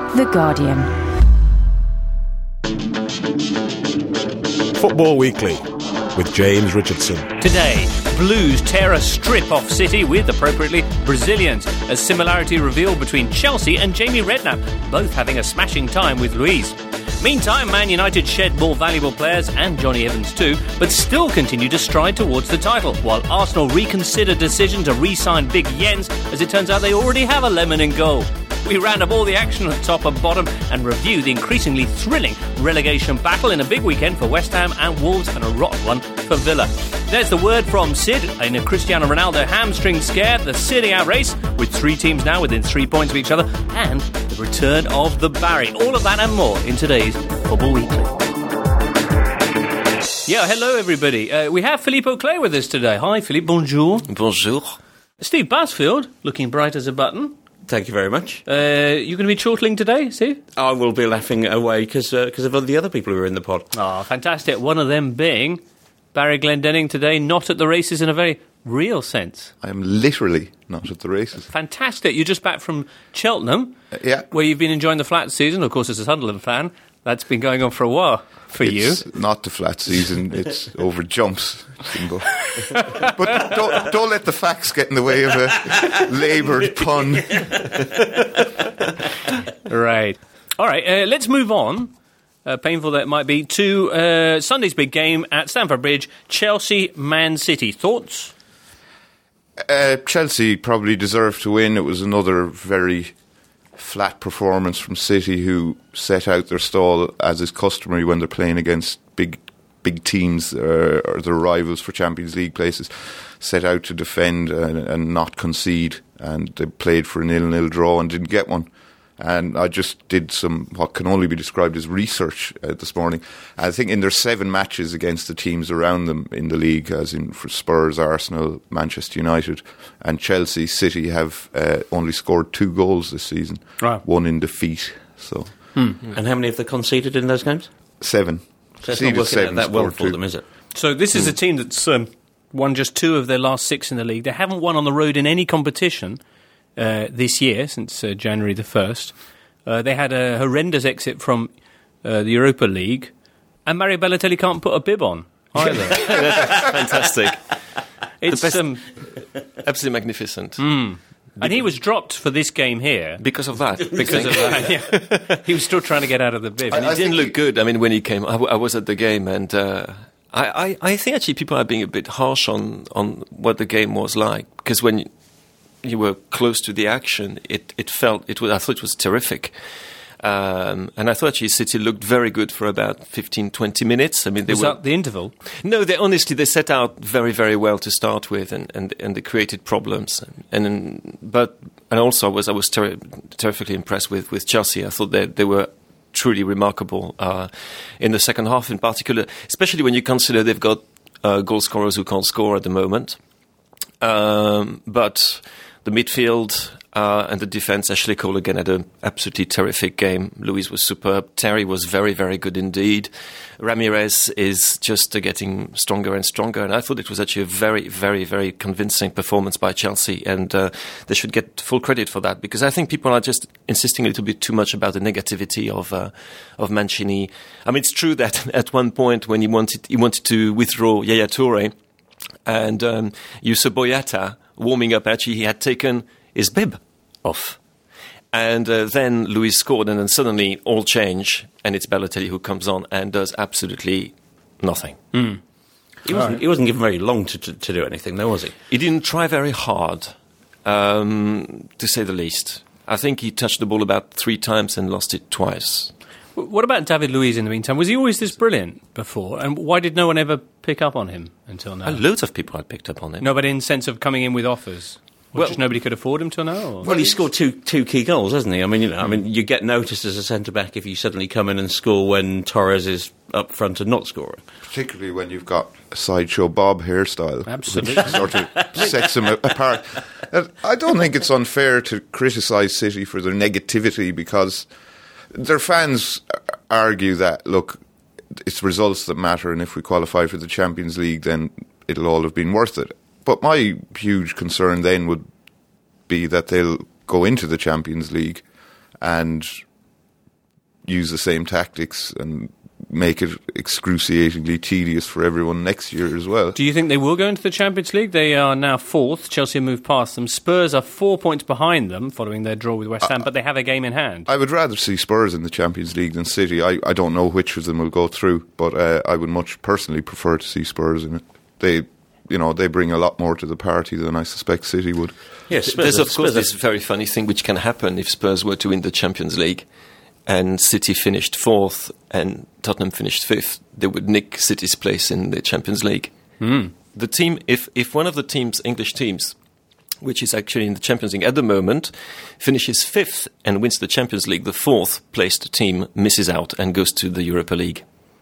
The Guardian. Football Weekly with James Richardson. Today, Blues tear a strip off City with, appropriately, Brazilians. A similarity revealed between Chelsea and Jamie Redknapp, both having a smashing time with Luiz. Meantime, Man United shed more valuable players, and Johnny Evans too, but still continue to stride towards the title, while Arsenal reconsider decision to re-sign Big Jens, as it turns out they already have a lemon in goal. We round up all the action at top and bottom and review the increasingly thrilling relegation battle in a big weekend for West Ham and Wolves and a rotten one for Villa. There's the word from Sid in a Cristiano Ronaldo hamstring scare, the Serie A race, with 3 teams now within 3 points of each other, and the return of the Barry. All of that and more in today's Football Weekly. Yeah, hello everybody. We have Philippe Auclair with us today. Hi Philippe, bonjour. Bonjour. Steve Basfield, looking bright as a button. Thank you very much. You going to be chortling today, Steve? I will be laughing away because of all the other people who are in the pod. Oh, fantastic. One of them being Barry Glendenning today, not at the races in a very real sense. I am literally not at the races. Fantastic. You're just back from Cheltenham, Yeah. where you've been enjoying the flat season. Of course, as a Sunderland fan, that's been going on for a while for you. It's not the flat season, it's over jumps. But don't let the facts get in the way of a laboured pun. Right. All right, let's move on, painful that it might be, to Sunday's big game at Stamford Bridge, Chelsea-Man City. Thoughts? Chelsea probably deserved to win. It was another very flat performance from City, who set out their stall, as is customary when they're playing against big teams or their rivals for Champions League places, set out to defend and not concede, and they played for a 0-0 draw and didn't get one. And I just did some what can only be described as research this morning. I think in their 7 matches against the teams around them in the league, as in for Spurs, Arsenal, Manchester United and Chelsea, City have only scored 2 goals this season, right. 1 in defeat. So, And how many have they conceded in those games? 7. So it's not working out that well for them, is it? So this is a team that's won just 2 of their last 6 in the league. They haven't won on the road in any competition this year, since January the 1st. They had a horrendous exit from the Europa League, and Mario Balotelli can't put a bib on either. That's fantastic. It's Absolutely magnificent. And he was dropped for this game here. Because of that. Because of that, yeah. He was still trying to get out of the bib. And it didn't look good. I mean, when he came, I was at the game, and I think actually people are being a bit harsh on what the game was like, because when you were close to the action, I thought it was terrific. And I thought actually City looked very good for about 15-20 minutes. I mean, Was that the interval? No, they set out very, very well to start with, and they created problems. And also I was terrifically impressed with Chelsea. I thought they were truly remarkable in the second half, in particular, especially when you consider they've got goal scorers who can't score at the moment. But the midfield and the defence, Ashley Cole again had an absolutely terrific game. Luiz was superb. Terry was very, very good indeed. Ramirez is just getting stronger and stronger. And I thought it was actually a very, very, very convincing performance by Chelsea. And they should get full credit for that, because I think people are just insisting a little bit too much about the negativity of Mancini. I mean, it's true that at one point when he wanted to withdraw Yaya Toure, and Youssef Boyata warming up, actually he had taken his bib off. And then Luiz scored, and then suddenly all change, and it's Balotelli who comes on and does absolutely nothing. He wasn't given very long to do anything, though, was he? He didn't try very hard, to say the least. I think he touched the ball about 3 times and lost it twice. What about David Luiz in the meantime? Was he always this brilliant before? And why did no one ever pick up on him until now? Loads of people had picked up on him. No, but in sense of coming in with offers? Well, just nobody could afford him till now? Or? Well, he scored two key goals, hasn't he? I mean, you get noticed as a centre-back if you suddenly come in and score when Torres is up front and not scoring. Particularly when you've got a sideshow Bob hairstyle. Absolutely. Which sort of sets him apart. I don't think it's unfair to criticise City for their negativity, because their fans argue that, look, it's results that matter, and if we qualify for the Champions League, then it'll all have been worth it. But my huge concern then would be that they'll go into the Champions League and use the same tactics and make it excruciatingly tedious for everyone next year as well. Do you think they will go into the Champions League? They are now fourth. Chelsea have moved past them. Spurs are 4 points behind them following their draw with West Ham, but they have a game in hand. I would rather see Spurs in the Champions League than City. I don't know which of them will go through, but I would much personally prefer to see Spurs in it. They bring a lot more to the party than I suspect City would. Yes, there's of course this very funny thing which can happen if Spurs were to win the Champions League and City finished fourth and Tottenham finished fifth. They would nick City's place in the Champions League. The team, if one of the teams, English teams, which is actually in the Champions League at the moment, finishes fifth and wins the Champions League, the fourth placed team misses out and goes to the Europa League.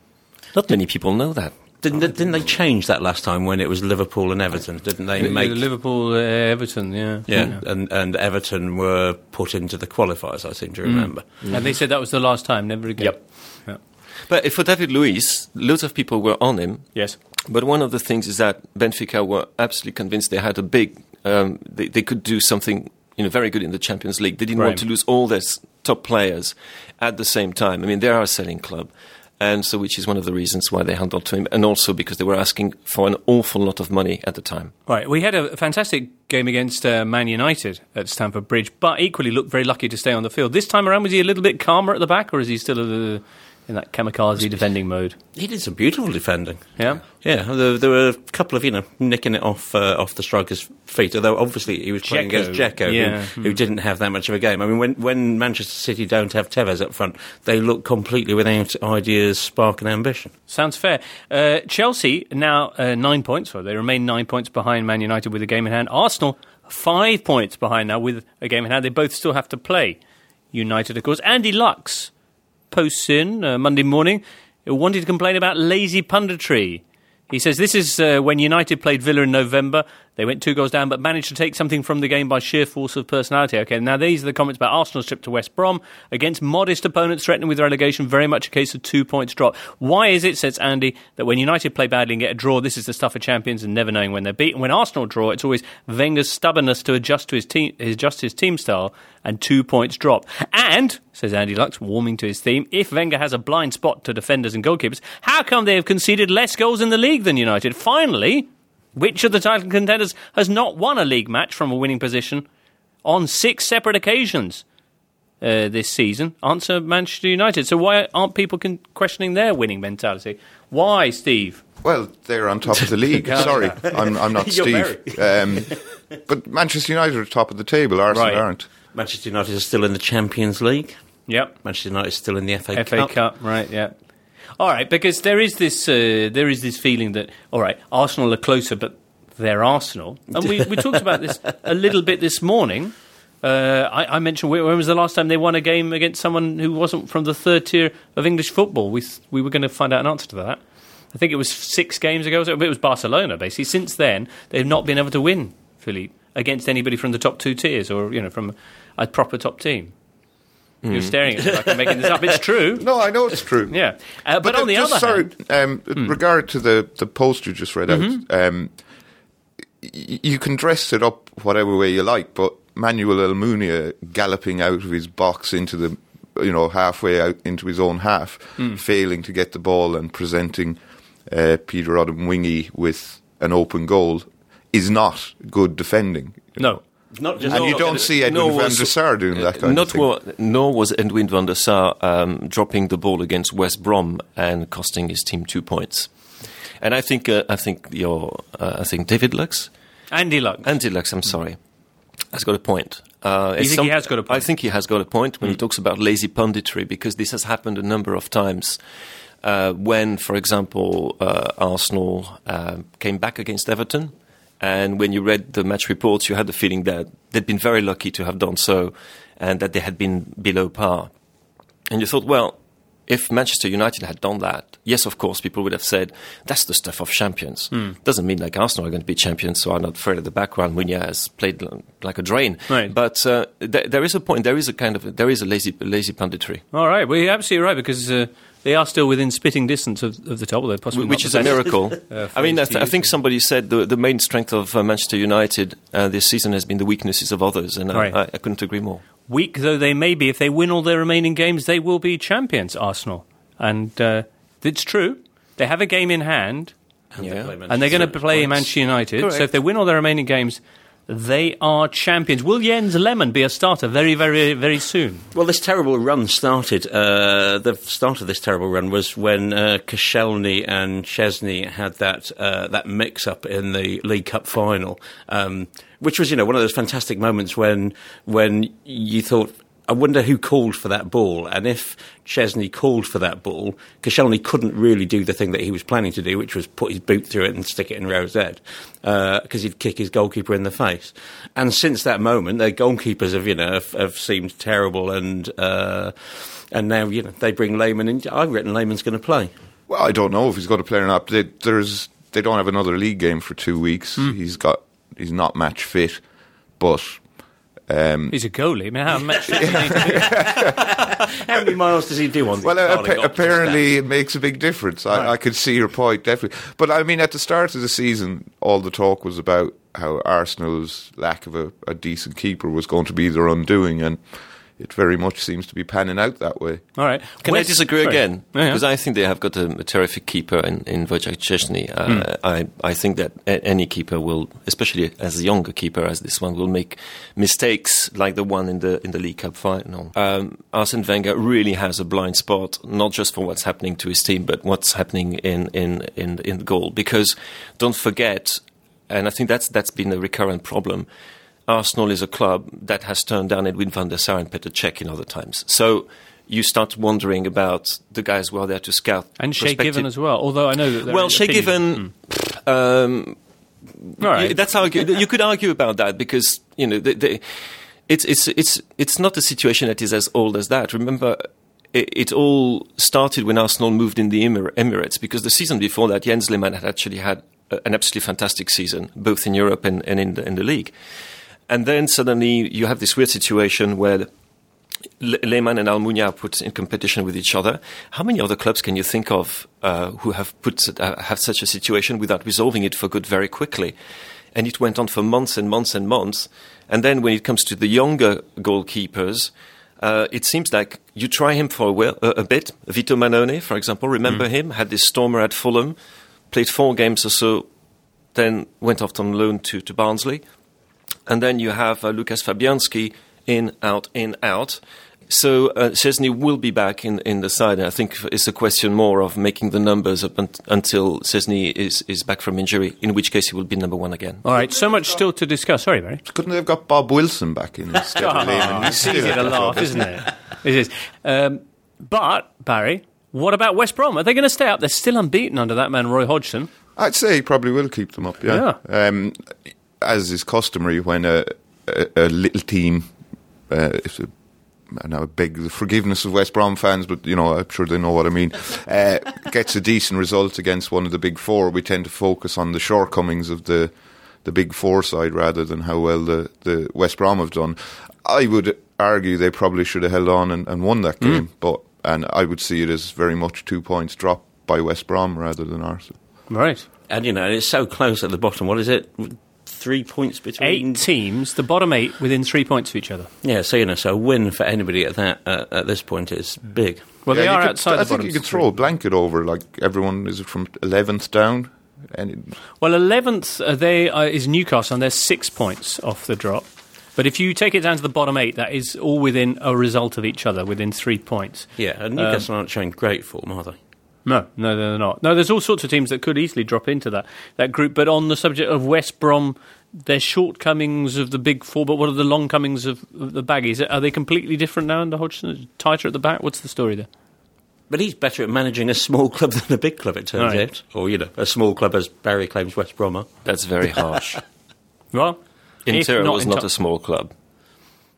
Not many people know that. Didn't they change that last time when it was Liverpool and Everton? Didn't they make Liverpool, Everton? Yeah. And Everton were put into the qualifiers, I seem to remember. And they said that was the last time, never again. Yep. But for David Luiz, loads of people were on him. Yes. But one of the things is that Benfica were absolutely convinced they had a big, they could do something very good in the Champions League. They didn't want to lose all their top players at the same time. I mean, they are a selling club. And so, which is one of the reasons why they held on to him, and also because they were asking for an awful lot of money at the time. Right, we had a fantastic game against Man United at Stamford Bridge, but equally looked very lucky to stay on the field. This time around, was he a little bit calmer at the back, or is he still in that kamikaze defending mode? He did some beautiful defending. Yeah? Yeah, there were a couple of, nicking it off the striker's feet, although obviously he was playing against Dzeko, who didn't have that much of a game. I mean, when Manchester City don't have Tevez up front, they look completely without ideas, spark and ambition. Sounds fair. Chelsea now 9 points, so they remain 9 points behind Man United with a game in hand. Arsenal 5 points behind now with a game in hand. They both still have to play United, of course. Andy Lux posts in Monday morning, wanted to complain about lazy punditry. He says this is when United played Villa in November. They went 2 goals down but managed to take something from the game by sheer force of personality. Okay, now these are the comments about Arsenal's trip to West Brom against modest opponents threatening with relegation. Very much a case of 2 points drop. Why is it, says Andy, that when United play badly and get a draw, this is the stuff of champions and never knowing when they're beaten? When Arsenal draw, it's always Wenger's stubbornness to adjust to his team style and 2 points drop. And, says Andy Lux, warming to his theme, if Wenger has a blind spot to defenders and goalkeepers, how come they have conceded less goals in the league than United? Finally, which of the title contenders has not won a league match from a winning position on 6 separate occasions this season? Answer, Manchester United. So why aren't people questioning their winning mentality? Why, Steve? Well, they're on top of the league. Sorry, I'm not Steve. But Manchester United are top of the table. Arsenal aren't. Manchester United is still in the Champions League. Yep. Manchester United is still in the FA Cup. FA Cup, right, yeah. All right, because there is this feeling that, all right, Arsenal are closer, but they're Arsenal. And we talked about this a little bit this morning. I mentioned, when was the last time they won a game against someone who wasn't from the third tier of English football? We were going to find out an answer to that. I think it was 6 games ago. It was Barcelona, basically. Since then, they've not been able to win, Philippe, against anybody from the top 2 tiers or, from a proper top team. You're staring at me like I'm making this up. It's true. No, I know it's true. Yeah. But on the other hand... in regard to the post you just read out, you can dress it up whatever way you like, but Manuel Almunia galloping out of his box into the, halfway out into his own half, failing to get the ball and presenting Peter Odemwingie with an open goal is not good defending. No. Not just and you don't see Edwin van der Sar doing that kind of thing. Nor was Edwin van der Sar dropping the ball against West Brom and costing his team 2 points. And I think David Lux, Andy Lux, I'm sorry, has got a point. You think he has got a point? I think he has got a point when he talks about lazy punditry, because this has happened a number of times. When, for example, Arsenal came back against Everton. And when you read the match reports, you had the feeling that they'd been very lucky to have done so and that they had been below par. And you thought, well, if Manchester United had done that, yes, of course, people would have said, that's the stuff of champions. Doesn't mean like Arsenal are going to be champions, so I'm not afraid of the background. Munya has played like a drain. Right. But there is a point, there is a lazy punditry. All right, well, you're absolutely right, because they are still within spitting distance of the top, although possibly which is a miracle. I mean, I think somebody said the main strength of Manchester United this season has been the weaknesses of others, and I couldn't agree more. Weak though they may be, if they win all their remaining games, they will be champions, Arsenal. And it's true. They have a game in hand, and they're going to play Manchester United. Correct. So if they win all their remaining games, they are champions. Will Jens Lehmann be a starter very, very, very soon? Well, this terrible run started. The start of this terrible run was when Koscielny and Szczesny had that mix-up in the League Cup final, which was, one of those fantastic moments when you thought, I wonder who called for that ball, and if Szczesny called for that ball, Koscielny couldn't really do the thing that he was planning to do, which was put his boot through it and stick it in Rose head, because he'd kick his goalkeeper in the face. And since that moment, their goalkeepers have seemed terrible, and now they bring Lehmann in. I reckon Lehmann's going to play. Well, I don't know if he's going to play or not. They don't have another league game for 2 weeks. He's not match fit, but. He's a goalie. I mean, how much? How many miles does he do on? Well, apparently it makes a big difference. I could see your point definitely, but I mean, at the start of the season, all the talk was about how Arsenal's lack of a decent keeper was going to be their undoing, and it very much seems to be panning out that way. All right. Can I disagree again? Because I think they have got a terrific keeper in Wojciech Szczesny. I think that any keeper will, especially as a younger keeper as this one, will make mistakes like the one in the League Cup final. Arsene Wenger really has a blind spot, not just for what's happening to his team, but what's happening in the goal. Because don't forget, and I think that's been a recurrent problem, Arsenal is a club that has turned down Edwin van der Sar and Petr Cech in other times. So you start wondering about the guys who are there to scout. And Shay Given as well, although I know that... Well, Shay Given... right. That's you could argue about that because, it's not a situation that is as old as that. Remember, it all started when Arsenal moved in the Emirates, because the season before that, Jens Lehmann had actually had an absolutely fantastic season, both in Europe and in the league. And then suddenly you have this weird situation where Lehmann and Almunia are put in competition with each other. How many other clubs can you think of who have such a situation without resolving it for good very quickly? And it went on for months and months and months. And then when it comes to the younger goalkeepers, it seems like you try him for a bit. Vito Mannone, for example, remember him? Had this stormer at Fulham, played 4 games or so, then went off on loan to Barnsley. And then you have Lukas Fabianski, in, out. So Szczesny will be back in the side. And I think it's a question more of making the numbers up until Szczesny is back from injury, in which case he will be number 1 again. All right, so much still to discuss. Sorry, Barry. Couldn't they have got Bob Wilson back in instead of Lehmann? It's easy to laugh, isn't it? It is. But, Barry, what about West Brom? Are they going to stay up? They're still unbeaten under that man, Roy Hodgson. I'd say he probably will keep them up, yeah. As is customary when a little team, and I beg the forgiveness of West Brom fans, but I'm sure they know what I mean, gets a decent result against one of the big 4, we tend to focus on the shortcomings of the big 4 side rather than how well the West Brom have done. I would argue they probably should have held on and won that game, and I would see it as very much 2 points dropped by West Brom rather than Arsenal. Right. And it's so close at the bottom. What is it? 3 points between 8 teams, the bottom 8 within 3 points of each other. Yeah, so so a win for anybody at this point is big. Well, they are outside the bottom. I think you could throw a blanket over, like everyone is from 11th down. Well, 11th is Newcastle, and they're 6 points off the drop. But if you take it down to the bottom 8, that is all within a result of each other, within 3 points. Yeah, and Newcastle aren't showing great form, are they? No, they're not. No, there's all sorts of teams that could easily drop into that group. But on the subject of West Brom, their shortcomings of the big 4, but what are the longcomings of the Baggies? Are they completely different now under Hodgson? Tighter at the back? What's the story there? But he's better at managing a small club than a big club, it turns out. Or, a small club, as Barry claims West Brom are. That's very harsh. Well, Inter was not a small club.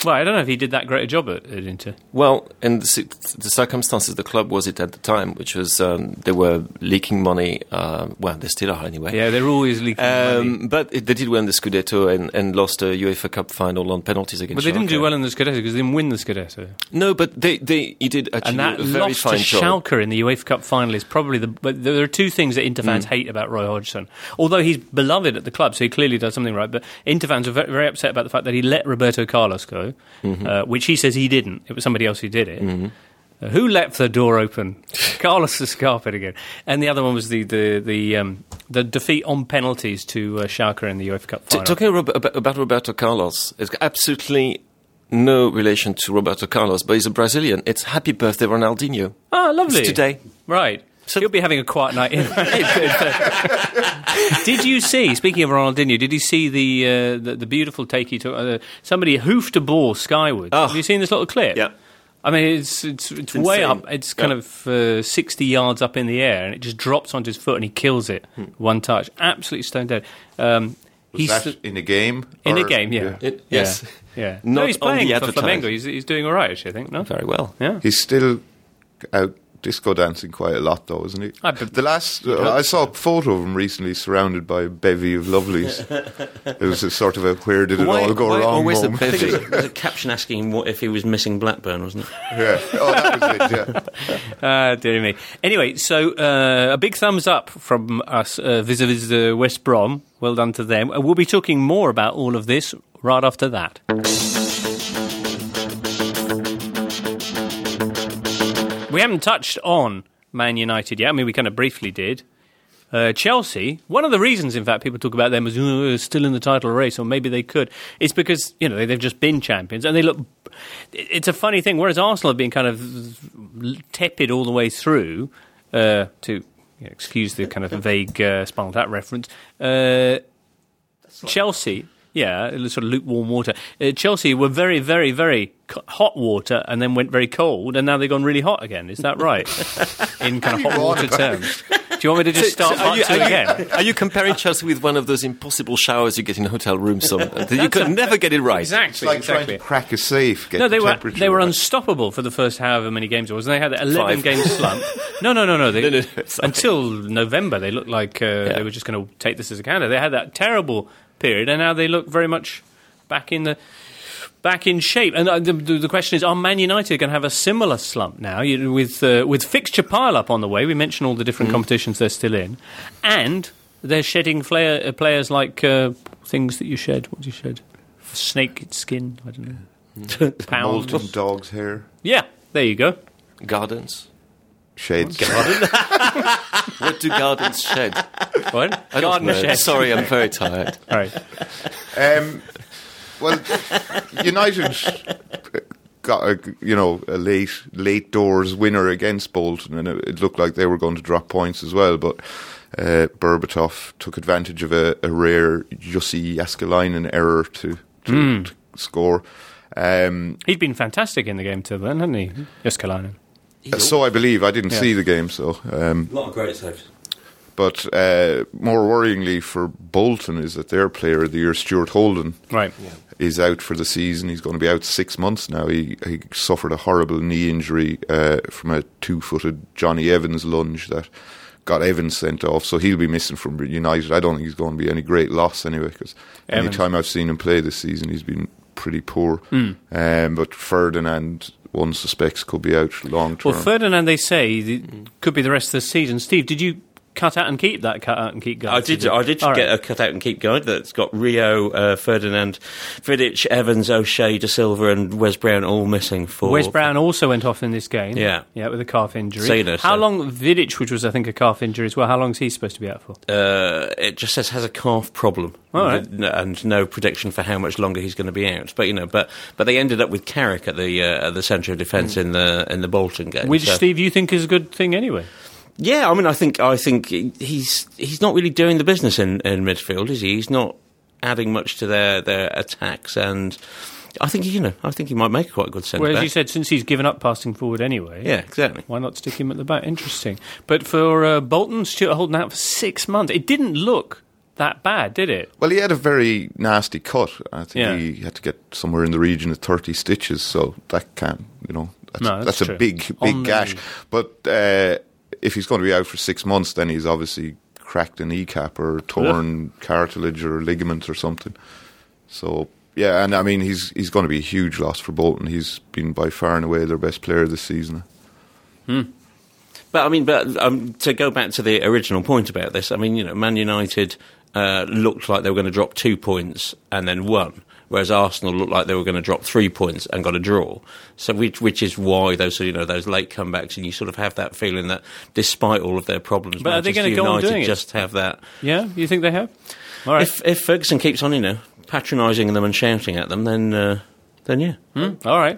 Well, I don't know if he did that great a job at Inter. Well, in the circumstances the club was it at the time, which was they were leaking money. Well, they still are anyway. Yeah, they're always leaking money. But they did win the Scudetto and lost a UEFA Cup final on penalties against Schalke. But they didn't do well in the Scudetto because they didn't win the Scudetto. No, but he did actually a very fine job. And that loss to Schalke in the UEFA Cup final is probably But there are two things that Inter fans hate about Roy Hodgson. Although he's beloved at the club, so he clearly does something right, but Inter fans are very, very upset about the fact that he let Roberto Carlos go. Which he says he didn't. It was somebody else who did it. Who left the door open? Carlos Scarpa again. And the other one was the defeat on penalties to Schalke in the UEFA Cup final. Talking about Roberto Carlos, it's absolutely no relation to Roberto Carlos, but he's a Brazilian. It's happy birthday, Ronaldinho. Ah, lovely. It's today. Right. So he'll be having a quiet night in. Did you see, speaking of Ronaldinho, did you see the beautiful take he took? Somebody hoofed a ball skyward. Have you seen this little clip? Yeah. I mean, it's way up. It's kind of 60 yards up in the air, and it just drops onto his foot, and he kills it. One touch. Absolutely stone dead. Was that in a game? In a game, yeah. Yes. Yeah. Not he's playing on the for Flamengo. He's doing all right, actually, I think. No? Very well. Yeah. He's still out disco dancing quite a lot, though, isn't he? I saw a photo of him recently surrounded by a bevy of lovelies. It was a sort of a where did it all go wrong moment. I think it was a caption asking him what if he was missing Blackburn, wasn't it? Yeah. Oh, that was it, yeah. Dear me. Anyway, so a big thumbs up from us vis-a-vis West Brom. Well done to them. We'll be talking more about all of this right after that. We haven't touched on Man United yet. I mean, we kind of briefly did. Chelsea, one of the reasons, in fact, people talk about them as still in the title race, or maybe they could, is because, they've just been champions, and they look... It's a funny thing, whereas Arsenal have been kind of tepid all the way through, to excuse the kind of vague Spinal Tap reference, Chelsea... Yeah, sort of lukewarm water. Chelsea were very, very, very hot water and then went very cold, and now they've gone really hot again. Is that right? In kind of hot water terms. Do you want me to just start again? Are you comparing Chelsea with one of those impossible showers you get in hotel rooms? You could never get it right. Exactly. It's like trying to crack a safe. They were unstoppable for the first however many games it was. And they had an 11-game slump. No. Until November, they looked like they were just going to take this as a counter. They had that terrible period, and now they look very much back in shape. And the question is, are Man United going to have a similar slump now with fixture pile-up on the way? We mentioned all the different competitions they're still in, and they're shedding players like things that you shed. What do you shed? Snake skin? I don't know. Molten dog's hair. Yeah, there you go. Gardens. Shades. What do gardens shed? What? Garden shed. Sorry, I'm very tired. All right. Well, United got a late doors winner against Bolton, and it looked like they were going to drop points as well. But Berbatov took advantage of a rare Jussi Jääskeläinen error to score. He'd been fantastic in the game till then, hadn't he, Jääskeläinen? So I believe. I didn't see the game, so... a lot of great saves. But more worryingly for Bolton is that their player of the year, Stuart Holden, is out for the season. He's going to be out 6 months now. He suffered a horrible knee injury from a 2-footed Johnny Evans lunge that got Evans sent off, so he'll be missing from United. I don't think he's going to be any great loss anyway, because any time I've seen him play this season, he's been pretty poor. But Ferdinand... one suspects could be out long term. Well, Ferdinand, they say, could be the rest of the season. Steve, did you cut out and keep that cut out and keep guide? I did get a cut out and keep guide that's got Rio, Ferdinand, Vidic, Evans, O'Shea, De Silva, and Wes Brown all missing. Wes Brown also went off in this game. Yeah, with a calf injury. How long Vidic, which was I think a calf injury as well? How long is he supposed to be out for? It just says has a calf problem. All right. And no prediction for how much longer he's going to be out. But but they ended up with Carrick at the centre of defence in the Bolton game, which Steve you think is a good thing anyway. Yeah, I mean, I think he's not really doing the business in midfield, is he? He's not adding much to their attacks, and I think he might make quite a good centre back. Well, as you said, since he's given up passing forward anyway, yeah, exactly. Why not stick him at the back? Interesting. But for Bolton, Stuart Holden out for 6 months. It didn't look that bad, did it? Well, he had a very nasty cut. I think he had to get somewhere in the region of 30 stitches, so that can't, that's a big gash. But if he's going to be out for 6 months, then he's obviously cracked a kneecap or torn cartilage or ligament or something. So, yeah, and I mean, he's going to be a huge loss for Bolton. He's been by far and away their best player this season. But I mean, to go back to the original point about this, I mean, Man United looked like they were going to drop 2 points and then won, whereas Arsenal looked like they were going to drop 3 points and got a draw. So, which is why those late comebacks, and you sort of have that feeling that despite all of their problems, but are they going to go on doing it? Just have that. Yeah, you think they have? All right. If Ferguson keeps on, patronising them and shouting at them, then yeah. All right.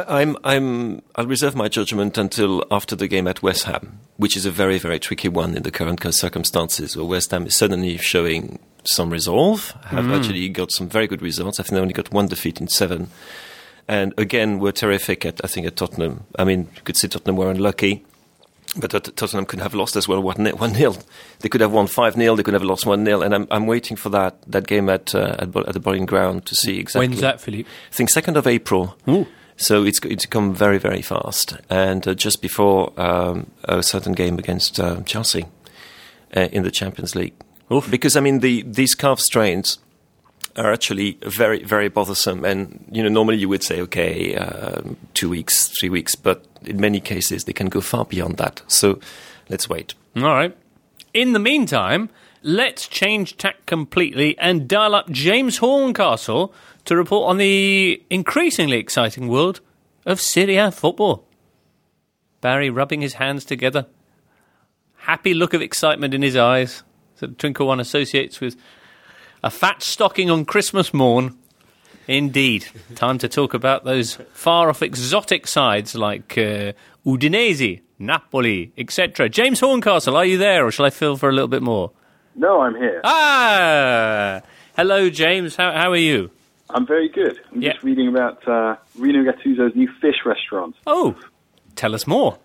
I'll reserve my judgment until after the game at West Ham, which is a very, very tricky one in the current circumstances, where West Ham is suddenly showing some resolve, have actually got some very good results. I think they only got 1 defeat in 7. And again, we're terrific at Tottenham. I mean, you could say Tottenham were unlucky, but Tottenham could have lost as well 1-0. They could have won 5-0, they could have lost 1-0, and I'm waiting for that game at the Bowling Ground to see exactly. When's that, Philippe? I think 2nd of April. Ooh. So it's going to come very, very fast. And just before a certain game against Chelsea in the Champions League. Oof. Because, I mean, these calf strains are actually very, very bothersome. And, normally you would say, 2 weeks, 3 weeks. But in many cases, they can go far beyond that. So let's wait. All right. In the meantime, let's change tack completely and dial up James Horncastle to report on the increasingly exciting world of Serie A football. Barry rubbing his hands together. Happy look of excitement in his eyes that Twinkle One associates with a fat stocking on Christmas morn. Indeed. Time to talk about those far-off exotic sides like Udinese, Napoli, etc. James Horncastle, are you there, or shall I fill for a little bit more? No, I'm here. Hello, James. How are you? I'm very good. I'm just reading about Rino Gattuso's new fish restaurant. Oh, tell us more.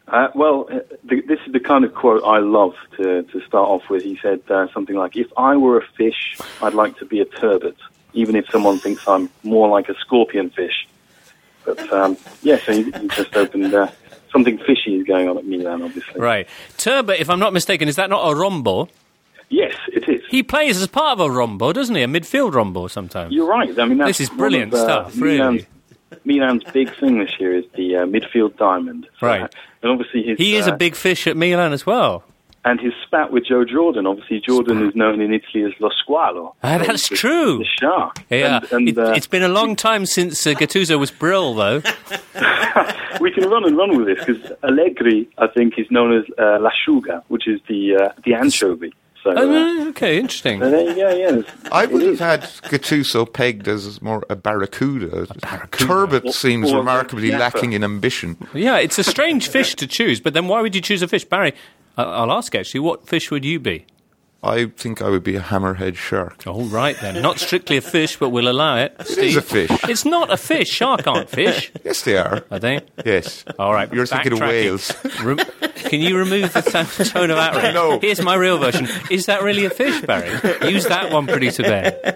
This is the kind of quote I love to start off with. He said something like, "If I were a fish, I'd like to be a turbot, even if someone thinks I'm more like a scorpion fish." But, so he just opened something fishy is going on at Milan, obviously. Right. Turbot, if I'm not mistaken, is that not a rombo? Yes, it is. He plays as part of a rombo, doesn't he? A midfield rombo sometimes. You're right. I mean, this is brilliant stuff, really. Milan's big thing this year is the midfield diamond. So, right. And obviously he is a big fish at Milan as well. And his spat with Joe Jordan. Obviously, Jordan is known in Italy as Lo Squalo. That's true. The shark. Yeah. It's been a long time since Gattuso was Brill, though. We can run with this, because Allegri, I think, is known as L'Asciuga, which is the anchovy. So, okay, interesting. So there you go, yeah. I would have had Gattuso pegged as more a barracuda. Turbot seems remarkably lacking in ambition. Yeah, it's a strange fish to choose, but then why would you choose a fish? Barry, I'll ask actually, what fish would you be? I think I would be a hammerhead shark. All right, then. Not strictly a fish, but we'll allow it. It is a fish. It's not a fish. Shark aren't fish. Yes, they are. Are they? Yes. All right. You're thinking of whales. Can you remove the tone of outrage? No. Here's my real version. Is that really a fish, Barry? Use that one pretty to bear.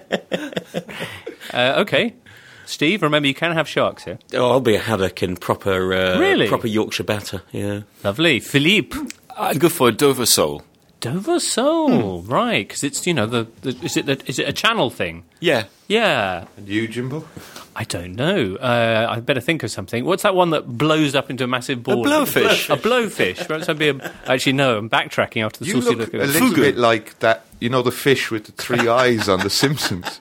Okay. Steve, remember you can have sharks here. Oh, I'll be a haddock in proper Yorkshire batter, yeah. Lovely. Philippe? I'd go for a Dover sole. Dover sole, right? Because it's is it a channel thing? Yeah. And you, Jimbo? I don't know. I better think of something. What's that one that blows up into a massive ball? A blowfish. A blowfish. Right, so actually, no. I'm backtracking after the saucy look. You look a little bit like that. You know the fish with the 3 eyes on The Simpsons.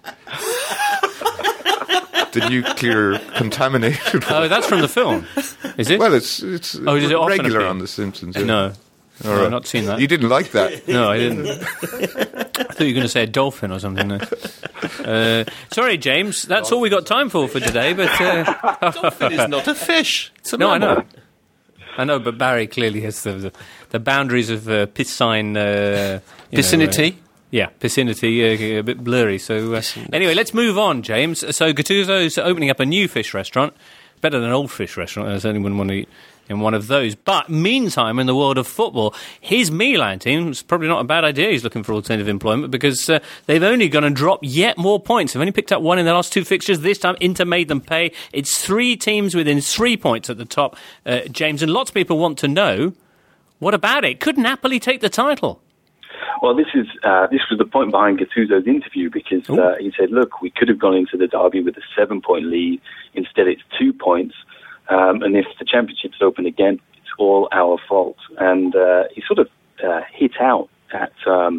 The nuclear contaminated one. Oh, that's from the film. Is it? Well, it's regular on The Simpsons. Yeah. No. No, I've not seen that. You didn't like that? No, I didn't. I thought you were going to say a dolphin or something. Sorry, James. That's all we got time for today. But dolphin is not a fish. No, I know. But Barry clearly has the boundaries of piscine. Vicinity. Yeah, vicinity, a bit blurry. So anyway, let's move on, James. So Gattuso's opening up a new fish restaurant. better than Old Fish restaurant. I certainly wouldn't want to eat in one of those. But meantime, in the world of football, his Milan team, it's probably not a bad idea he's looking for alternative employment, because they've only gone and dropped yet more points. They've only picked up one in their last 2 fixtures. This time, Inter made them pay. It's 3 teams within 3 points at the top, James, and lots of people want to know, what about it? Could Napoli take the title? Well, this was the point behind Gattuso's interview, because he said, look, we could have gone into the derby with a 7-point lead. Instead, it's 2 points. And if the championship's open again, it's all our fault. And he sort of hit out at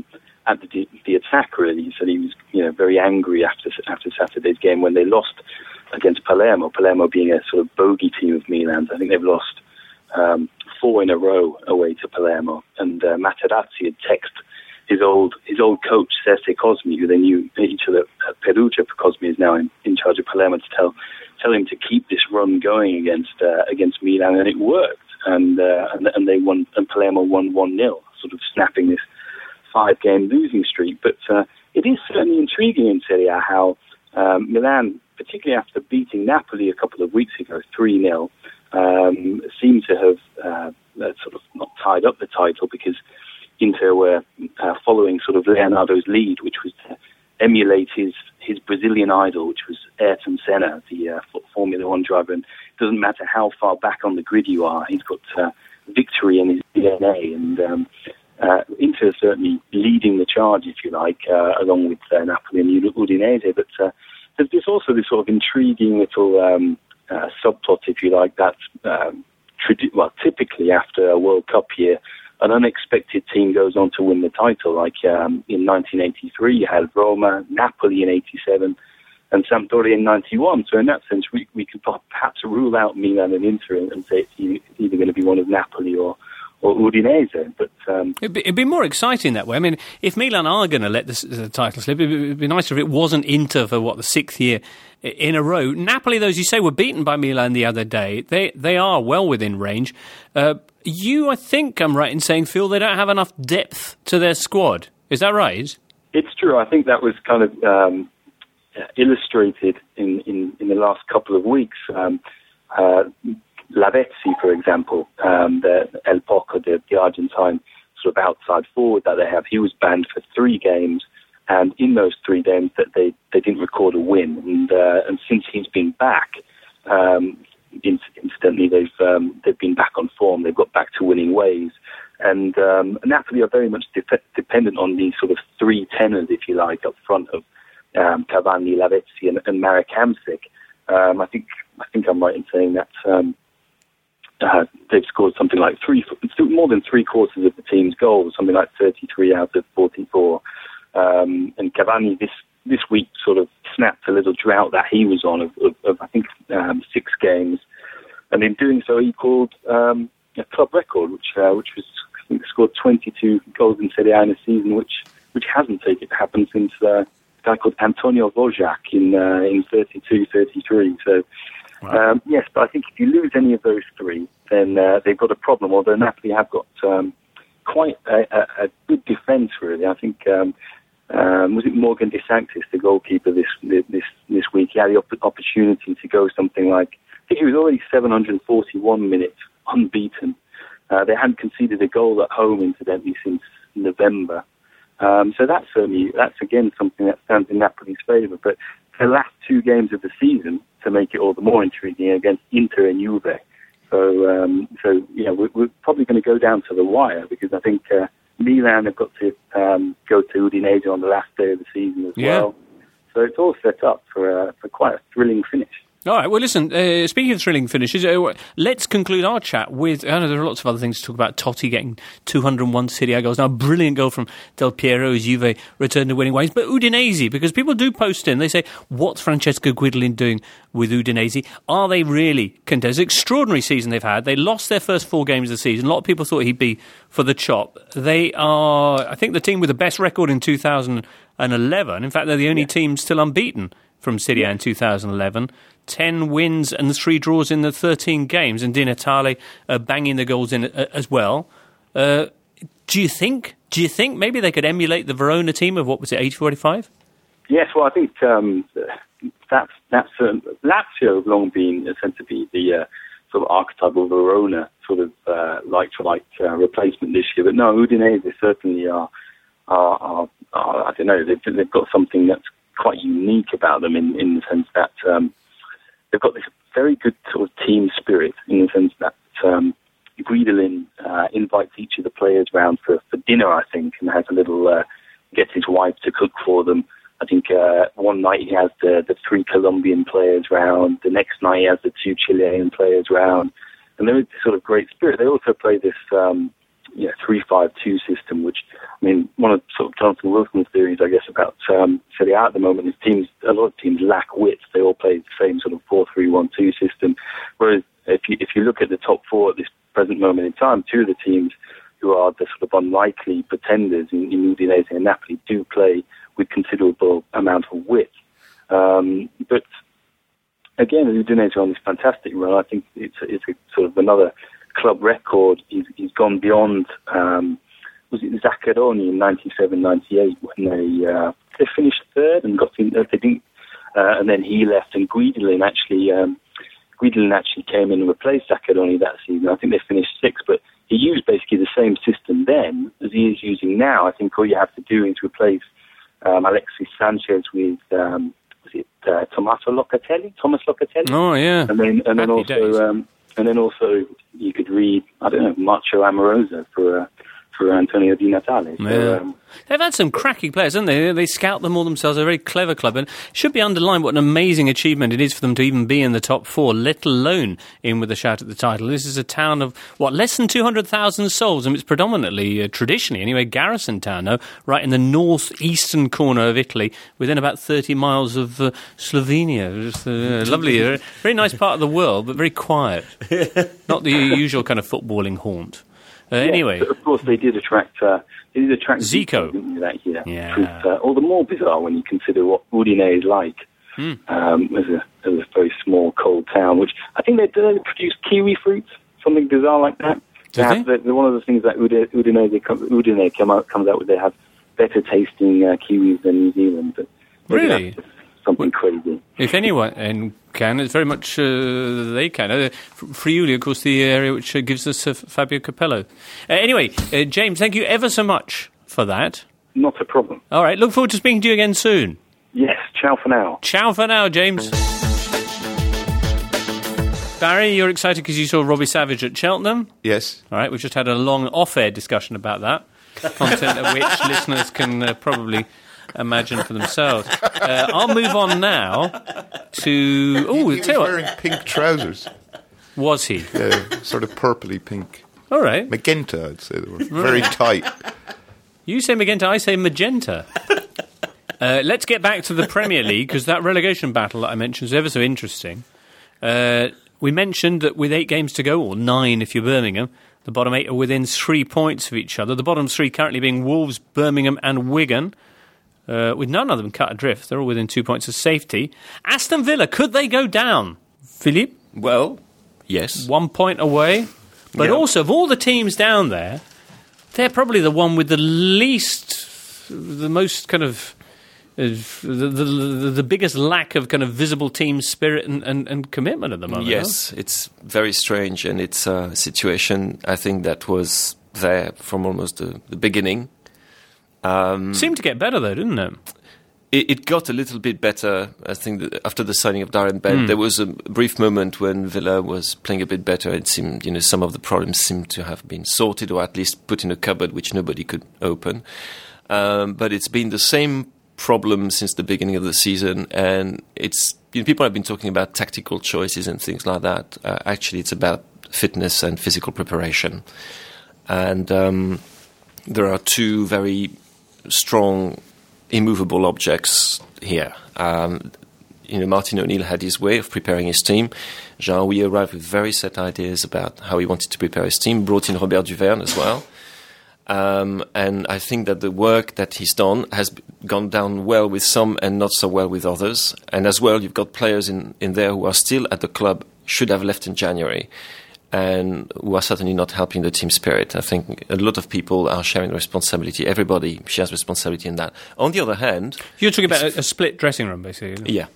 the attack, really. He said he was very angry after Saturday's game when they lost against Palermo. Palermo being a sort of bogey team of Milan's. I think they've lost 4 in a row away to Palermo. And Materazzi had texted his old coach, Serse Cosmi, who they knew each other at Perugia. Cosmi is now in charge of Palermo, to tell him to keep this run going against Milan, and it worked. And they won, and Palermo won 1-0, sort of snapping this 5-game losing streak. But it is certainly intriguing in Serie A how Milan, particularly after beating Napoli a couple of weeks ago, 3-0, seem to have sort of not tied up the title, because Inter were following sort of Leonardo's lead, which was to emulate his Brazilian idol, which was Ayrton Senna, the Formula One driver. And it doesn't matter how far back on the grid you are, he's got victory in his DNA. And Inter is certainly leading the charge, if you like, along with Napoli and Udinese. But there's also this sort of intriguing little subplot, if you like, that typically after a World Cup year, an unexpected team goes on to win the title. Like in 1983, you had Roma, Napoli in 87, and Sampdoria in 91. So in that sense, we could perhaps rule out Milan and Inter and say it's either going to be one of Napoli or Udinese. But it'd be more exciting that way. I mean, if Milan are going to let the title slip, it'd be nicer if it wasn't Inter for the 6th year in a row. Napoli, though, as you say, were beaten by Milan the other day. They are well within range. You, I think I'm right in saying, feel they don't have enough depth to their squad. Is that right? It's true. I think that was kind of illustrated in the last couple of weeks. Lavezzi, for example, the El Poco, the Argentine sort of outside forward that they have, he was banned for 3 games, and in those 3 games that they didn't record a win. And since he's been back, incidentally, they've been back on form. They've got back to winning ways, and Napoli are very much dependent on these sort of 3 tenors, if you like, up front of Cavani, Lavezzi, and Marek Hamsik. I think I'm right in saying that they've scored something like more than 3/4 of the team's goals, something like 33 out of 44. And Cavani this week sort of snapped a little drought that he was on of I think 6 games, and in doing so he called a club record, which was, I think, scored 22 goals in Serie A in a season, which hasn't happened since a guy called Antonio Vojak in 32-33. So wow. Yes, but I think if you lose any of those 3, then they've got a problem. Although Napoli have got quite a good defence, really. I think. Was it Morgan De Sanctis, the goalkeeper, this week? He had the opportunity to go something like, I think he was already 741 minutes unbeaten. They hadn't conceded a goal at home, incidentally, since November. So that's again something that stands in Napoli's favour. But the last 2 games of the season, to make it all the more intriguing, against Inter and Juve. So we're probably going to go down to the wire, because I think Milan have got to go to Udinese on the last day of the season as well. So it's all set up for quite a thrilling finish. All right, well, listen, speaking of thrilling finishes, let's conclude our chat with, I know there are lots of other things to talk about. Totti getting 201 Serie A goals. Now, a brilliant goal from Del Piero as Juve returned to winning ways. But Udinese, because people do post in, they say, what's Francesco Guidolin doing with Udinese? Are they really contenders? Extraordinary season they've had. They lost their first 4 games of the season. A lot of people thought he'd be for the chop. They are, I think, the team with the best record in 2011. In fact, they're the only team still unbeaten from Serie A in 2011. 10 wins and 3 draws in the 13 games, and Di Natale banging the goals in as well. Do you think maybe they could emulate the Verona team of, what was it, 84-85? Yes, well, I think Lazio have long been said to be the sort of archetypal Verona sort of like-for-like replacement this year. But no, Udinese certainly are I don't know, they've got something that's quite unique about them in the sense that they've got this very good sort of team spirit, in the sense that Guidolin invites each of the players round for dinner, I think, and has a little gets his wife to cook for them. I think one night he has the 3 Colombian players round, the next night he has the 2 Chilean players round, and there is this sort of great spirit. They also play this 3-5-2 system, which, I mean, one of sort of Jonathan Wilson's theories, I guess, about Serie A at the moment is a lot of teams lack width. They all play the same sort of 4-3-1-2 system, whereas if you look at the top 4 at this present moment in time, 2 of the teams who are the sort of unlikely pretenders in Udinese and Napoli do play with considerable amount of width. But again, Udinese are on this fantastic run. I think it's a sort of another club record. He's gone beyond, was it Zaccheroni in 97-98 when they finished third and got in, they didn't, and then he left, and Guidolin actually came in and replaced Zaccheroni that season. I think they finished 6th, but he used basically the same system then as he is using now. I think all you have to do is replace Alexis Sanchez with Thomas Locatelli. Oh yeah, and then also you could read, I don't know, Marcio Amoroso for Antonio Di Natale. So, they've had some cracking players, haven't they? They scout them all themselves. They're a very clever club, and should be underlined what an amazing achievement it is for them to even be in the top 4, let alone in with a shout at the title. This is a town of, less than 200,000 souls, and it's predominantly, traditionally anyway, garrison town, no? Right in the northeastern corner of Italy, within about 30 miles of Slovenia. Just lovely, very nice part of the world, but very quiet. Not the usual kind of footballing haunt. Anyway, but of course they did attract Zico that year. Yeah. All the more bizarre when you consider what Udine is like as a very small, cold town. Which I think they produce kiwi fruits, something bizarre like that. One of the things that Udine comes out with, they have better tasting kiwis than New Zealand. But really? Something crazy. If anyone can, it's very much they can. Friuli, of course, the area which gives us Fabio Capello. Anyway, James, thank you ever so much for that. Not a problem. All right, look forward to speaking to you again soon. Yes, ciao for now. Ciao for now, James. Barry, you're excited because you saw Robbie Savage at Cheltenham? Yes. All right, we've just had a long off-air discussion about that, content of which listeners can probably imagine for themselves. I'll move on now to... Oh, he was wearing pink trousers. Was he? Yeah, sort of purpley pink. All right. Magenta, I'd say. They were very tight. You say magenta, I say magenta. Let's get back to the Premier League, because that relegation battle that I mentioned is ever so interesting. We mentioned that with 8 games to go, or 9 if you're Birmingham, the bottom 8 are within 3 points of each other. The bottom 3 currently being Wolves, Birmingham and Wigan. With none of them cut adrift. They're all within 2 points of safety. Aston Villa, could they go down? Philippe? Well, yes. 1 point away. But also, of all the teams down there, they're probably the one with the most kind of, the biggest lack of kind of visible team spirit and commitment at the moment. Yes, it's very strange, and it's a situation, I think, that was there from almost the beginning. Seemed to get better though, didn't it? It got a little bit better, I think, after the signing of Darren Bent. There was a brief moment when Villa was playing a bit better. It seemed, some of the problems seemed to have been sorted, or at least put in a cupboard which nobody could open. But it's been the same problem since the beginning of the season, and it's people have been talking about tactical choices and things like that. Actually, it's about fitness and physical preparation. And there are 2 very strong, immovable objects here. Martin O'Neill had his way of preparing his team. Jean-Louis arrived with very set ideas about how he wanted to prepare his team, brought in Robert Duverne as well. And I think that the work that he's done has gone down well with some and not so well with others. And as well, you've got players in there who are still at the club, should have left in January, and who are certainly not helping the team spirit. I think a lot of people are sharing responsibility. Everybody shares responsibility in that. On the other hand... You're talking about a split dressing room, basically. Yeah. Yeah.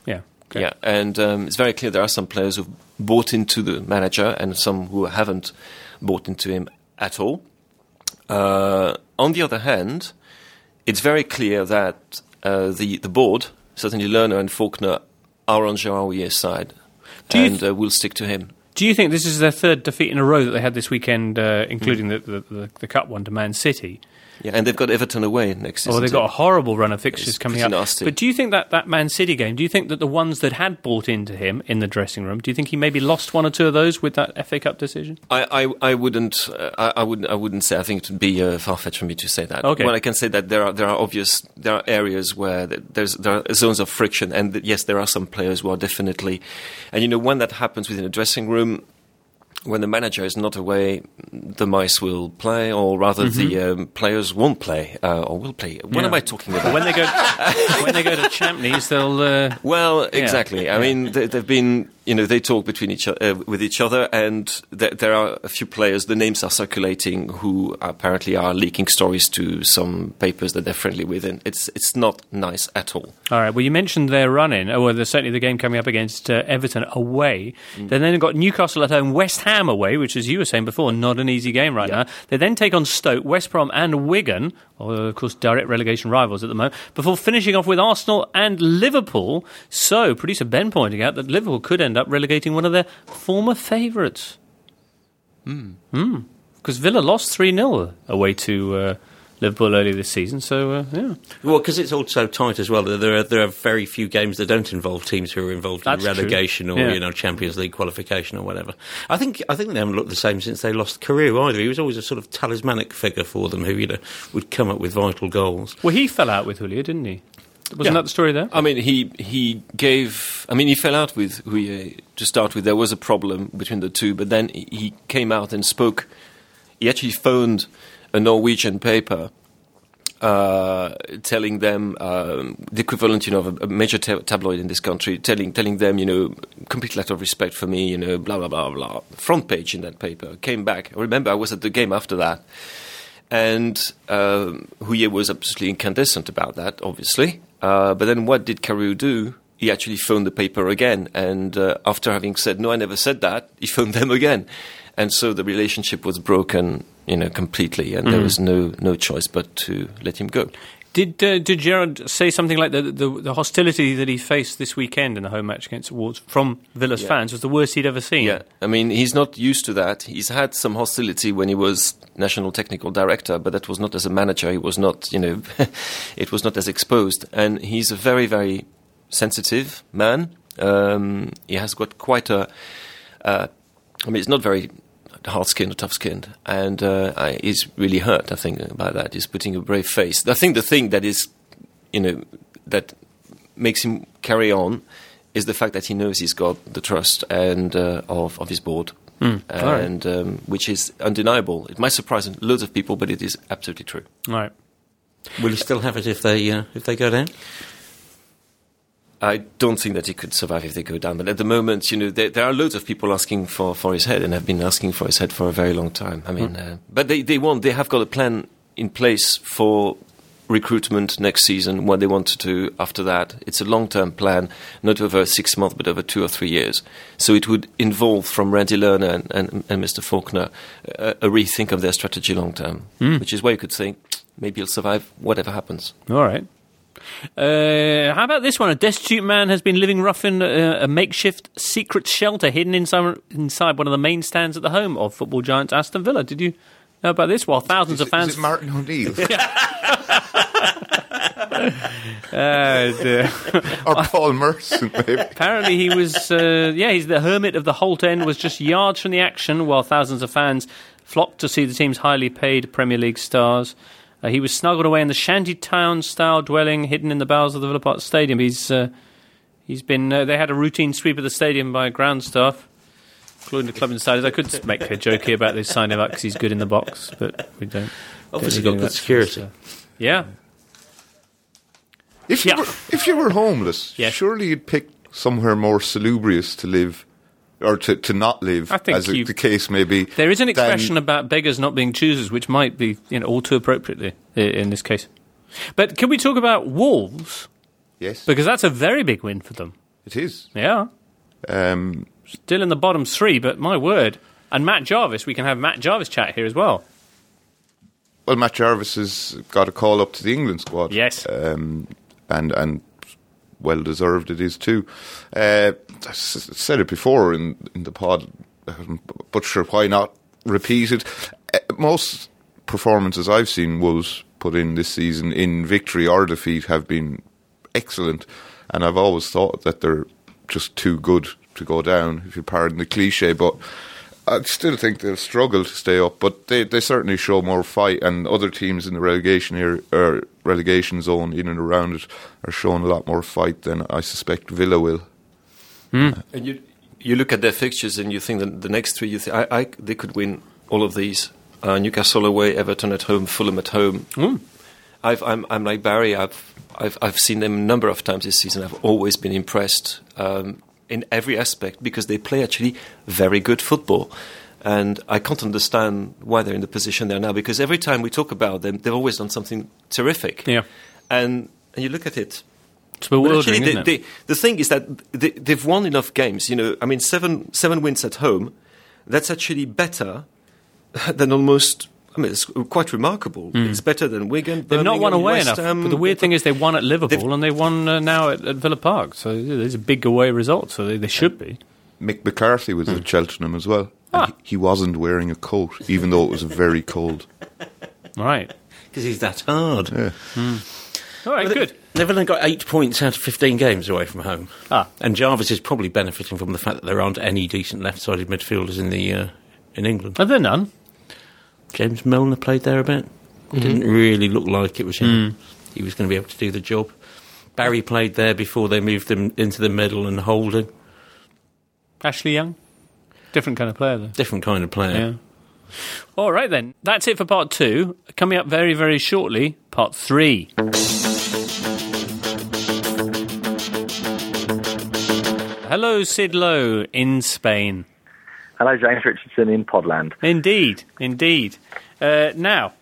Okay. Yeah, and it's very clear there are some players who've bought into the manager and some who haven't bought into him at all. On the other hand, it's very clear that the board, certainly Lerner and Faulkner, are on Gérard Houllièr's side and will stick to him. Do you think this is their third defeat in a row that they had this weekend, including the Cup one to Man City? Yeah, and they've got Everton away next season. Oh, they've got a horrible run of fixtures coming up. Nasty. But do you think that Man City game, do you think that the ones that had bought into him in the dressing room, do you think he maybe lost one or two of those with that FA Cup decision? I wouldn't say. I think it would be far-fetched for me to say that. Okay. Well, I can say that there are areas where there are zones of friction, and yes, there are some players who are definitely, and when that happens within a dressing room, when the manager is not away, the mice will play, or rather the players won't play, or will play. What am I talking about? When they go to Champneys, they'll... Well, exactly. I mean, they've been... they talk with each other, and there are a few players, the names are circulating, who apparently are leaking stories to some papers that they're friendly with, and it's not nice at all. All right, well, you mentioned their run-in, there's certainly the game coming up against Everton away. They then got Newcastle at home, West Ham away, which, as you were saying before, not an easy game now. They then take on Stoke, West Brom and Wigan, of course, direct relegation rivals at the moment, before finishing off with Arsenal and Liverpool. So, producer Ben pointing out that Liverpool could end up relegating one of their former favourites. Because Villa lost 3-0 away to Liverpool earlier this season, so, yeah. Well, because it's all so tight as well. There are very few games that don't involve teams who are involved in relegation or Champions League qualification or whatever. I think they haven't looked the same since they lost Carew either. He was always a sort of talismanic figure for them who, would come up with vital goals. Well, he fell out with Houllier, didn't he? Wasn't that the story there? I mean, he fell out with Houllier to start with. There was a problem between the two, but then he came out and spoke. He actually phoned a Norwegian paper telling them, the equivalent, of a major tabloid in this country, telling them, complete lack of respect for me, blah, blah, blah, blah. Front page in that paper. Came back. I remember I was at the game after that. And Houllier was absolutely incandescent about that, obviously. But then what did Carew do? He actually phoned the paper again. And after having said, no, I never said that, he phoned them again. And so the relationship was broken, completely. And there was no choice but to let him go. Did Gerrard say something like the hostility that he faced this weekend in the home match against Wolves from Villa's fans was the worst he'd ever seen? Yeah, I mean, he's not used to that. He's had some hostility when he was national technical director, but that was not as a manager. He was not, it was not as exposed. And he's a very, very sensitive man. He has got quite it's not very hard-skinned or tough-skinned, and he's really hurt, I think, by that. He's putting a brave face. I think the thing that is, that makes him carry on is the fact that he knows he's got the trust and of his board, which is undeniable. It might surprise loads of people, but it is absolutely true. All right. Will he still have it if they go down? I don't think that he could survive if they go down. But at the moment, there are loads of people asking for his head, and have been asking for his head for a very long time. I mean, but they have got a plan in place for recruitment next season, what they want to do after that. It's a long-term plan, not over 6 months, but over 2 or 3 years. So it would involve, from Randy Lerner and Mr. Faulkner, a rethink of their strategy long-term, which is where you could think, maybe he'll survive whatever happens. All right. How about this one? A destitute man has been living rough in a makeshift secret shelter hidden inside one of the main stands at the home of football giants Aston Villa. Did you know about this? While thousands of fans... Is it Martin O'Neill? Or Paul Merson, maybe. Apparently he was... he's the hermit of the Holt End, was just yards from the action while thousands of fans flocked to see the team's highly paid Premier League stars. He was snuggled away in the shantytown-style dwelling hidden in the bowels of the Villa Park Stadium. He's been... they had a routine sweep of the stadium by ground staff, including the club insiders. I could make a joke here about this signing up because he's good in the box, but we don't. Obviously got good security. Yeah. If you were homeless, surely you'd pick somewhere more salubrious to live... or to not live, as the case may be. There is an expression about beggars not being choosers, which might be all too appropriately in this case. But can we talk about Wolves? Yes. Because that's a very big win for them. It is. Yeah. Still in the bottom three, but my word. And Matt Jarvis, we can have Matt Jarvis chat here as well. Well, Matt Jarvis has got a call up to the England squad. Yes. And well deserved it is too. I said it before in the pod, but sure, why not repeat it? Most performances I've seen Wolves put in this season, in victory or defeat, have been excellent, and I've always thought that they're just too good to go down, if you pardon the cliche, but I still think they'll struggle to stay up, but they certainly show more fight, and other teams in the relegation zone in and around it are showing a lot more fight than I suspect Villa will. And you look at their fixtures and you think that the next three, you think they could win all of these. Newcastle away, Everton at home, Fulham at home. I'm like Barry. I've seen them a number of times this season. I've always been impressed in every aspect because they play actually very good football. And I can't understand why they're in the position they're now, because every time we talk about them, they've always done something terrific. Yeah. And you look at it. It's bewildering, isn't it? The thing is that they've won enough games. Seven wins at home. That's actually better than almost... it's quite remarkable. It's better than Wigan. They've not won away West enough. Ham, but the weird thing is they won at Liverpool and they won now at Villa Park. So there's a big away result. So they should be. Mick McCarthy was at Cheltenham as well. He wasn't wearing a coat, even though it was very cold. Right. Because he's that hard. Yeah. All right, good. They've only got 8 points out of 15 games away from home. And Jarvis is probably benefiting from the fact that there aren't any decent left-sided midfielders in England. Are there none? James Milner played there a bit. Didn't really look like it was him. He was going to be able to do the job. Barry played there before they moved him into the middle and Holding. Ashley Young? Different kind of player, though. Different kind of player. Yeah. All right, then. That's it for part 2. Coming up very, very shortly, part 3. Hello, Sid Lowe in Spain. Hello, James Richardson in Podland. Indeed. Now,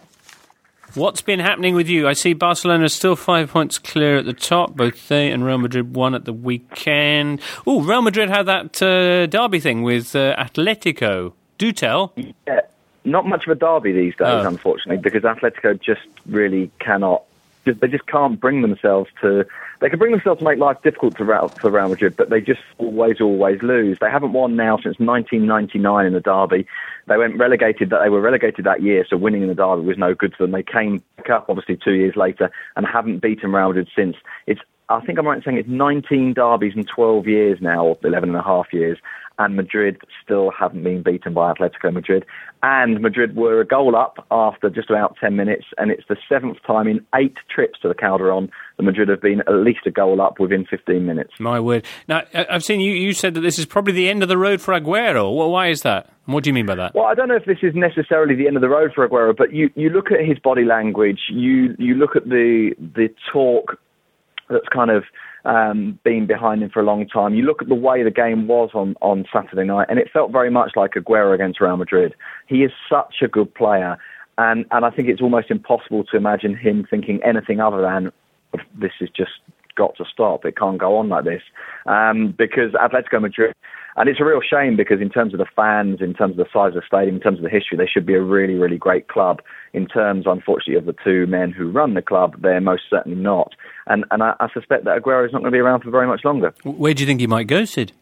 what's been happening with you? I see Barcelona still 5 points clear at the top. Both they and Real Madrid won at the weekend. Oh, Real Madrid had that derby thing with Atletico. Do tell. Yeah, not much of a derby these days, unfortunately, because Atletico just really cannot. They just can't bring themselves to. They can bring themselves to make life difficult for Real Madrid, but they just always lose. They haven't won now since 1999 in the derby. They were relegated that year, so winning in the derby was no good to them. They came back up, obviously, 2 years later and haven't beaten Real Madrid since. I think I'm right in saying it's 19 derbies in 12 years now, or 11 and a half years, and Madrid still haven't been beaten by Atletico Madrid. And Madrid were a goal up after just about 10 minutes, and it's the 7th time in 8 trips to the Calderon that Madrid have been at least a goal up within 15 minutes. My word. Now, I've seen you said that this is probably the end of the road for Aguero. Well, why is that? What do you mean by that? Well, I don't know if this is necessarily the end of the road for Aguero, but you look at his body language, you look at the talk that's kind of been behind him for a long time. You look at the way the game was on Saturday night, and it felt very much like Aguero against Real Madrid. He is such a good player, and I think it's almost impossible to imagine him thinking anything other than, this has just got to stop. It can't go on like this. Because Atletico Madrid, and it's a real shame because in terms of the fans, in terms of the size of the stadium, in terms of the history, they should be a really, really great club. In terms, unfortunately, of the two men who run the club, they're most certainly not. And I suspect that Aguero is not going to be around for very much longer. Where do you think he might go, Sid?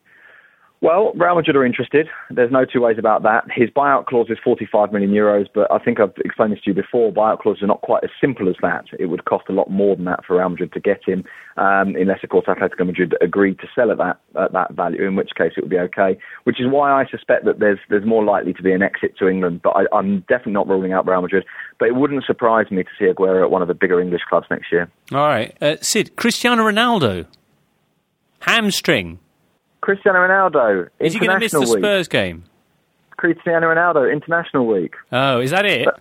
Well, Real Madrid are interested. There's no two ways about that. His buyout clause is 45 million euros, but I think I've explained this to you before. Buyout clauses are not quite as simple as that. It would cost a lot more than that for Real Madrid to get him, unless, of course, Atletico Madrid agreed to sell at that value, in which case it would be okay. Which is why I suspect that there's more likely to be an exit to England, but I'm definitely not ruling out Real Madrid. But it wouldn't surprise me to see Aguero at one of the bigger English clubs next year. All right. Sid, Cristiano Ronaldo. Hamstring. Cristiano Ronaldo, is he going to miss the Spurs game? Cristiano Ronaldo, International Week. Oh, is that it?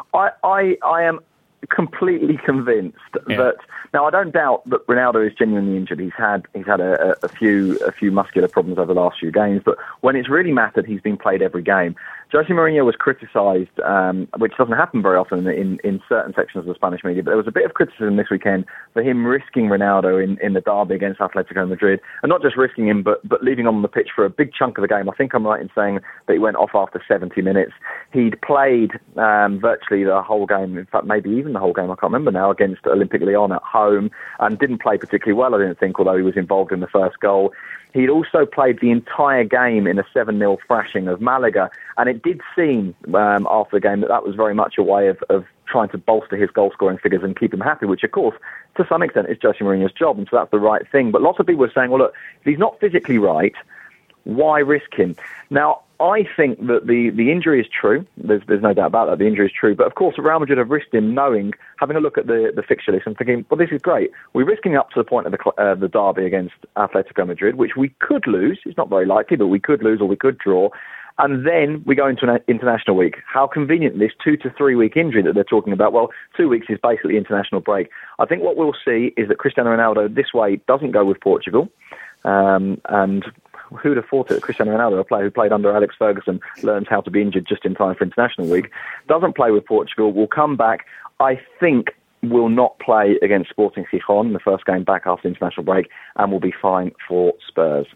I am completely convinced that. Now, I don't doubt that Ronaldo is genuinely injured. He's had a few muscular problems over the last few games, but when it's really mattered, he's been played every game. Jose Mourinho was criticised, which doesn't happen very often in certain sections of the Spanish media, but there was a bit of criticism this weekend for him risking Ronaldo in the derby against Atletico Madrid, and not just risking him, but leaving him on the pitch for a big chunk of the game. I think I'm right in saying that he went off after 70 minutes. He'd played virtually the whole game, in fact maybe even the whole game, I can't remember now, against Olympique Lyon at home, and didn't play particularly well, I didn't think, although he was involved in the first goal. He'd also played the entire game in a 7-0 thrashing of Malaga, and it did seem after the game that was very much a way of trying to bolster his goal-scoring figures and keep him happy, which, of course, to some extent is Jose Mourinho's job, and so that's the right thing. But lots of people were saying, well, look, if he's not physically right, why risk him? Now, I think that the injury is true. There's no doubt about that. The injury is true. But, of course, Real Madrid have risked him having a look at the fixture list and thinking, well, this is great. We're risking up to the point of the derby against Atletico Madrid, which we could lose. It's not very likely, but we could lose or we could draw. And then we go into an international week. How convenient this 2 to 3 week injury that they're talking about. Well, 2 weeks is basically international break. I think what we'll see is that Cristiano Ronaldo this way doesn't go with Portugal. And who'd have thought that Cristiano Ronaldo, a player who played under Alex Ferguson, learns how to be injured just in time for international week, doesn't play with Portugal, will come back, I think will not play against Sporting Gijón in the first game back after international break, and will be fine for Spurs.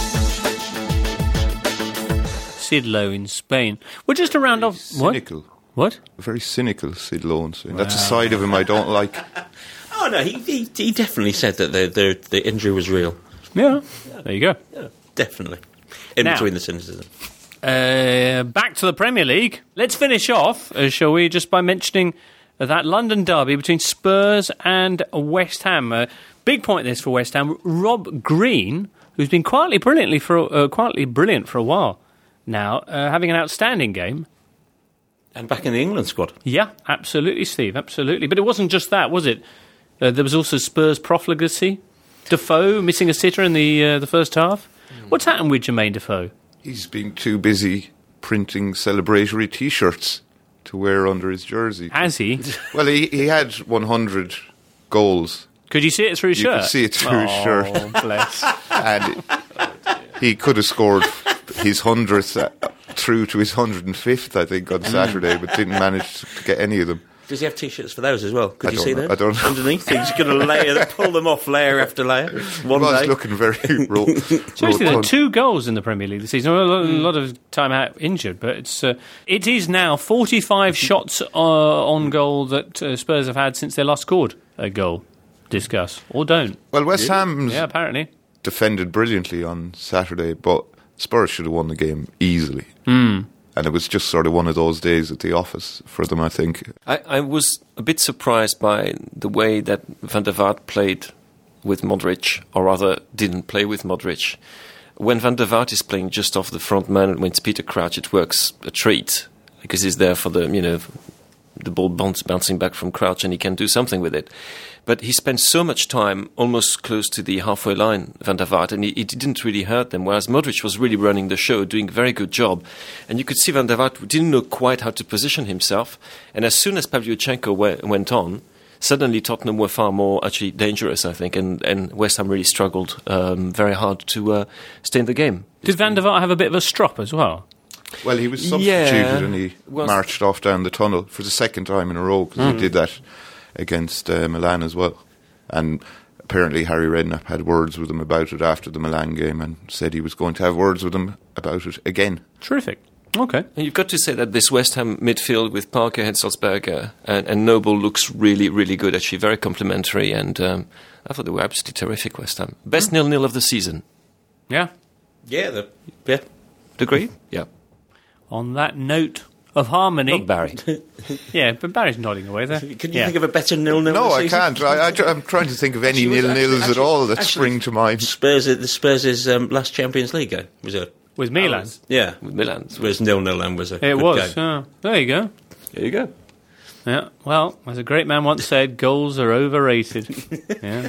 Sid Lowe in Spain. Well, just to round off... Cynical. What? Very cynical, Sid Lowe. Wow. That's a side of him I don't like. Oh, no, he definitely said that the injury was real. Yeah, there you go. Yeah, definitely. Between the cynicism. Back to the Premier League. Let's finish off, shall we, just by mentioning that London derby between Spurs and West Ham. Big point this for West Ham. Rob Green, who's been quietly brilliant for a while now, having an outstanding game. And back in the England squad. Yeah, absolutely, Steve, absolutely. But it wasn't just that, was it? There was also Spurs profligacy. Defoe missing a sitter in the first half. What's happened with Jermaine Defoe? He's been too busy printing celebratory T-shirts to wear under his jersey. Has he? Well, he had 100 goals. Could you see it through his shirt? You could see it through his shirt. Oh, bless. And he could have scored his 100th through to his 105th, I think, on Saturday, but didn't manage to get any of them. Does he have T-shirts for those as well? Could you see them? them? I don't know. Underneath, he's going to pull them off layer after layer. He was looking very Seriously, there are 2 goals in the Premier League this season. A lot of time out injured, but it is now 45 shots on goal that Spurs have had since they last scored a goal. Discuss. Or don't. Well, West Ham's apparently defended brilliantly on Saturday, but Spurs should have won the game easily. And it was just sort of one of those days at the office for them, I think. I was a bit surprised by the way that Van der Vaart played with Modric, or rather didn't play with Modric. When Van der Vaart is playing just off the front man and when it's Peter Crouch, it works a treat because he's there for the ball bouncing back from Crouch and he can do something with it. But he spent so much time almost close to the halfway line, Van der Vaart, and he didn't really hurt them, whereas Modric was really running the show, doing a very good job. And you could see Van der Vaart didn't know quite how to position himself. And as soon as Pavlyuchenko went on, suddenly Tottenham were far more actually dangerous, I think, and West Ham really struggled very hard to stay in the game. Did Van der Vaart have a bit of a strop as well? Well, he was substituted and he marched off down the tunnel for the second time in a row because he did that against Milan as well. And apparently Harry Redknapp had words with him about it after the Milan game and said he was going to have words with him about it again. Terrific. Okay. And you've got to say that this West Ham midfield with Parker, Hitzelsberger and Noble looks really, really good, actually, very complimentary. And I thought they were absolutely terrific, West Ham. Best 0-0 of the season. Yeah. Yeah. Agree? Yeah. On that note of harmony... Not Barry. Yeah, but Barry's nodding away there. Can you think of a better 0-0 No, I season? can't. I'm trying to think of any 0-0s at all that spring to mind. The Spurs' last Champions League game was it? With Milan? Yeah. With Milan. It was 0-0 and was a It good was. game. There you go. There you go. Yeah, well, as a great man once said, goals are overrated. Yeah.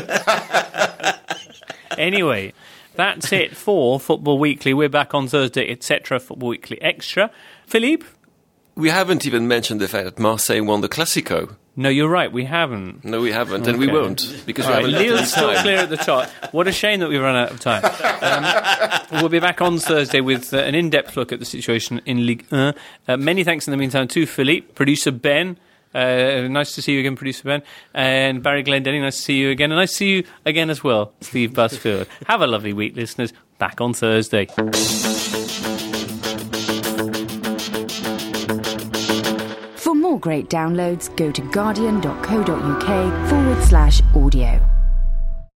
Anyway, that's it for Football Weekly. We're back on Thursday, etc. Football Weekly Extra. Philippe, we haven't even mentioned the fact that Marseille won the Classico. No, you're right, we haven't. No, we haven't, and we won't, because we haven't. Lille's still clear at the top. What a shame that we've run out of time. We'll be back on Thursday with an in-depth look at the situation in Ligue 1. Many thanks in the meantime to Philippe, producer Ben. Nice to see you again, producer Ben. And Barry Glendenning, nice to see you again. And nice to see you again as well, Steve Busfield. Have a lovely week, listeners. Back on Thursday. For more great downloads, go to guardian.co.uk/audio.